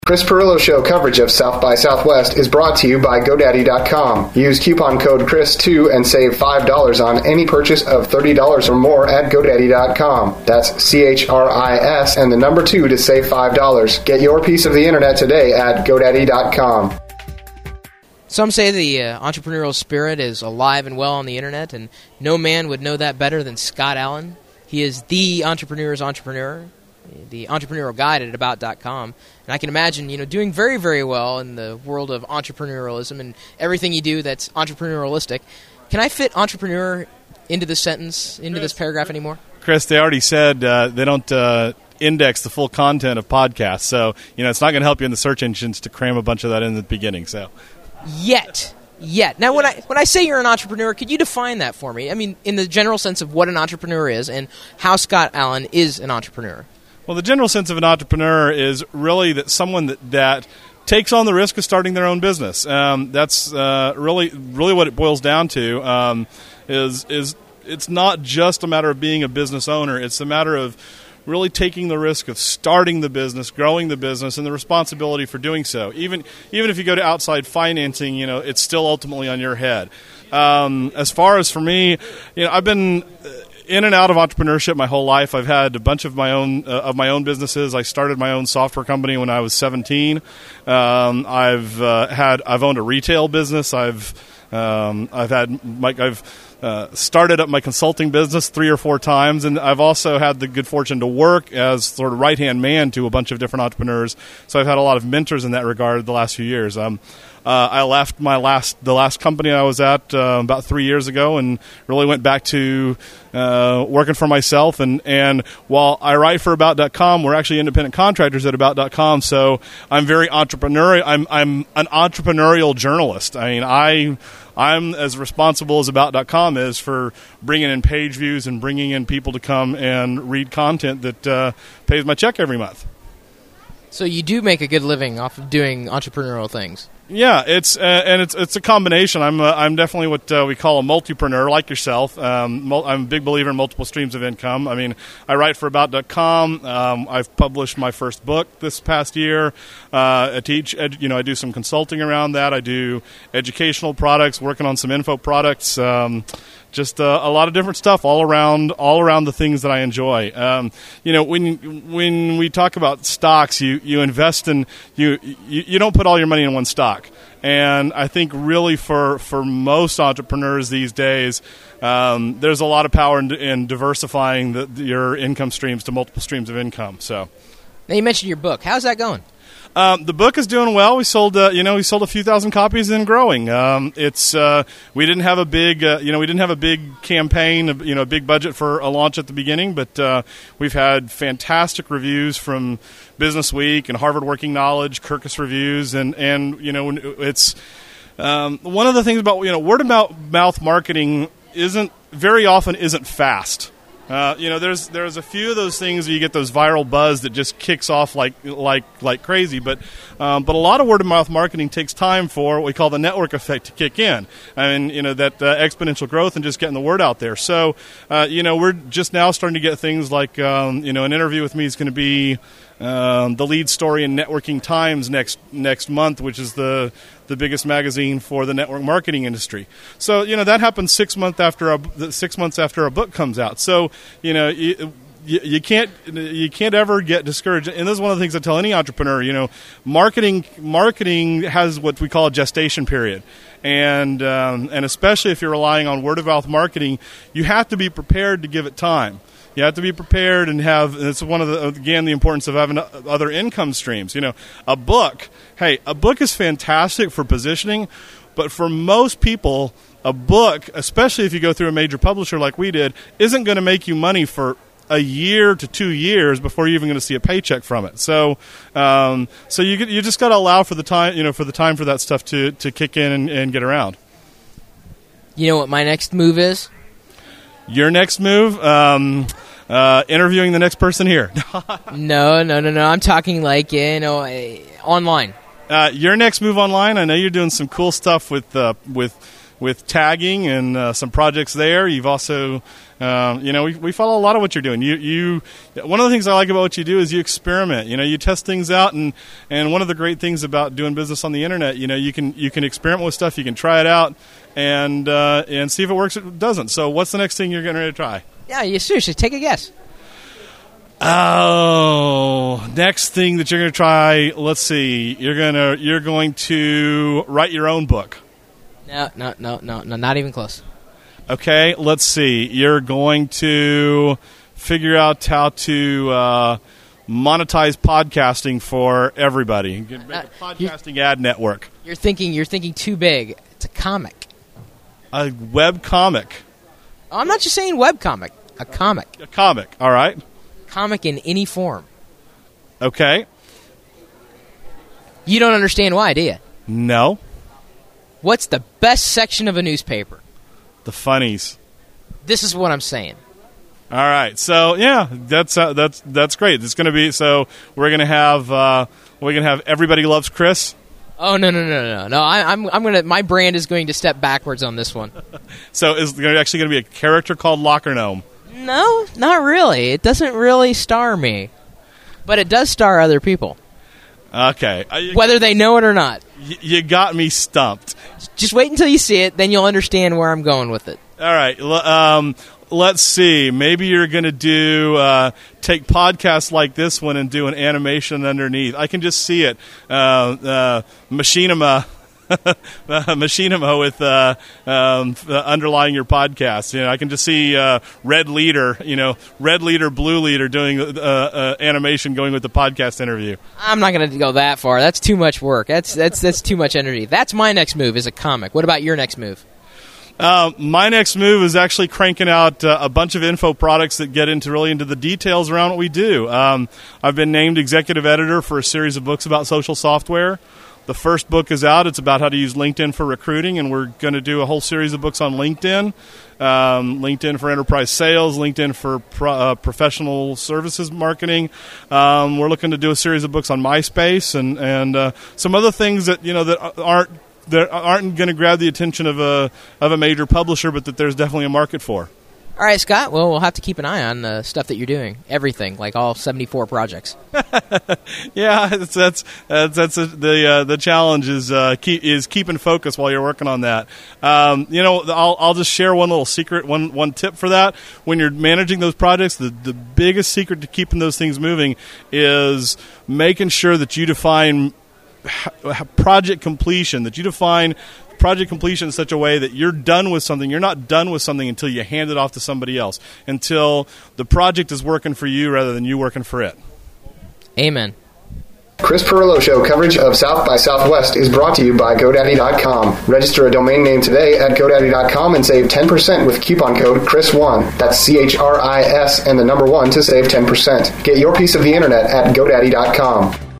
Chris Pirillo Show coverage of South by Southwest is brought to you by GoDaddy.com. Use coupon code CHRIS2 and save $5 on any purchase of $30 or more at GoDaddy.com. That's CHRIS and the number 2 to save $5. Get your piece of the internet today at GoDaddy.com. Some say the entrepreneurial spirit is alive and well on the internet, and no man would know that better than Scott Allen. He is the entrepreneur's entrepreneur, the entrepreneurial guide at About.com. And I can imagine, doing very, very well in the world of entrepreneurialism and everything you do that's entrepreneurialistic. Can I fit entrepreneur into this sentence, into this paragraph anymore? Chris, they already said they don't index the full content of podcasts, so it's not going to help you in the search engines to cram a bunch of that in the beginning. So, Yet. Now, when I say you're an entrepreneur, could you define that for me? I mean, in the general sense of what an entrepreneur is and how Scott Allen is an entrepreneur. Well, the general sense of an entrepreneur is really that someone that takes on the risk of starting their own business. That's really what it boils down to. Is it's not just a matter of being a business owner. It's a matter of really taking the risk of starting the business, growing the business, and the responsibility for doing so. Even if you go to outside financing, it's still ultimately on your head. As far as for me, I've been in and out of entrepreneurship my whole life. I've had a bunch of my own businesses. I started my own software company when I was 17. I've owned a retail business. I've started up my consulting business 3 or 4 times, and I've also had the good fortune to work as sort of right-hand man to a bunch of different entrepreneurs. So I've had a lot of mentors in that regard the last few years. I left the last company I was at about 3 years ago and really went back to working for myself. And while I write for About.com, we're actually independent contractors at About.com, so I'm very entrepreneurial. I'm an entrepreneurial journalist. I mean, I'm as responsible as About.com is for bringing in page views and bringing in people to come and read content that pays my check every month. So you do make a good living off of doing entrepreneurial things. Yeah, it's a combination. I'm definitely what we call a multipreneur, like yourself. I'm a big believer in multiple streams of income. I mean, I write for About.com. I've published my first book this past year. I teach. I do some consulting around that. I do educational products, working on some info products. Just a lot of different stuff all around the things that I enjoy. When we talk about stocks, you invest in you don't put all your money in one stock. And I think really for most entrepreneurs these days, there's a lot of power in diversifying your income streams to multiple streams of income. So, now you mentioned your book. How's that going? The book is doing well. We sold a few thousand copies and growing. We didn't have a big campaign, a big budget for a launch at the beginning, but we've had fantastic reviews from Business Week and Harvard Working Knowledge, Kirkus Reviews, and it's one of the things about word of mouth marketing isn't fast. There's a few of those things where you get those viral buzz that just kicks off like crazy, but a lot of word of mouth marketing takes time for what we call the network effect to kick in, and that exponential growth and just getting the word out there. So we're just now starting to get things like an interview with me is going to be the lead story in Networking Times next month, which is the biggest magazine for the network marketing industry. So that happens 6 months after a book comes out. So you can't ever get discouraged. And this is one of the things I tell any entrepreneur. Marketing has what we call a gestation period, and especially if you're relying on word of mouth marketing, you have to be prepared to give it time. You have to be prepared and it's one of the importance of having other income streams. A book is fantastic for positioning, but for most people, a book, especially if you go through a major publisher like we did, isn't going to make you money for a year to 2 years before you're even going to see a paycheck from it. So you just got to allow for the time, for that stuff to kick in and get around. You know what my next move is? Your next move? Interviewing the next person here. No. I'm talking like, online. Your next move online, I know you're doing some cool stuff with with tagging and some projects there. You've also, we follow a lot of what you're doing. You one of the things I like about what you do is you experiment. You test things out, and one of the great things about doing business on the internet, you can experiment with stuff, you can try it out, and see if it works or it doesn't. So what's the next thing you're going to try? Yeah, seriously, take a guess. Oh, next thing that you're going to try, let's see. You're going to write your own book. No, not even close. Okay, let's see. You're going to figure out how to monetize podcasting for everybody. Make a podcasting ad network. You're thinking too big. It's a comic. A web comic. Oh, I'm not just saying web comic. A comic. A comic. All right. Comic in any form. Okay. You don't understand why, do you? No. What's the best section of a newspaper? The funnies. This is what I'm saying. All right. So yeah, that's great. It's going to be we're going to have Everybody Loves Chris. Oh no! I'm gonna. My brand is going to step backwards on this one. So is there actually going to be a character called Locker Gnome? No, not really. It doesn't really star me, but it does star other people. Okay. Whether they know it or not. You got me stumped. Just wait until you see it, then you'll understand where I'm going with it. All right. Let's see. Maybe you're going to take podcasts like this one and do an animation underneath. I can just see it. Machinima. Machinima with underlying your podcast. I can just see red leader, blue leader doing animation going with the podcast interview. I'm not going to go that far. That's too much work. That's too much energy. That's my next move is a comic. What about your next move? My next move is actually cranking out a bunch of info products that get into the details around what we do. I've been named executive editor for a series of books about social software. The first book is out. It's about how to use LinkedIn for recruiting, and we're going to do a whole series of books on LinkedIn. LinkedIn for enterprise sales, LinkedIn for professional services marketing. We're looking to do a series of books on MySpace and some other things that that aren't going to grab the attention of a major publisher, but that there's definitely a market for. All right, Scott. Well, we'll have to keep an eye on the stuff that you're doing. Everything, like all 74 projects. Yeah, that's the challenge is keeping focus while you're working on that. I'll just share one little secret, one tip for that. When you're managing those projects, the biggest secret to keeping those things moving is making sure that you define project completion, in such a way that you're done with something. You're not done with something until you hand it off to somebody else, until the project is working for you rather than you working for it. Amen. Chris Pirillo Show coverage of South by Southwest is brought to you by GoDaddy.com. Register a domain name today at GoDaddy.com and save 10% with coupon code CHRIS1. That's CHRIS and the number 1 to save 10%. Get your piece of the internet at GoDaddy.com.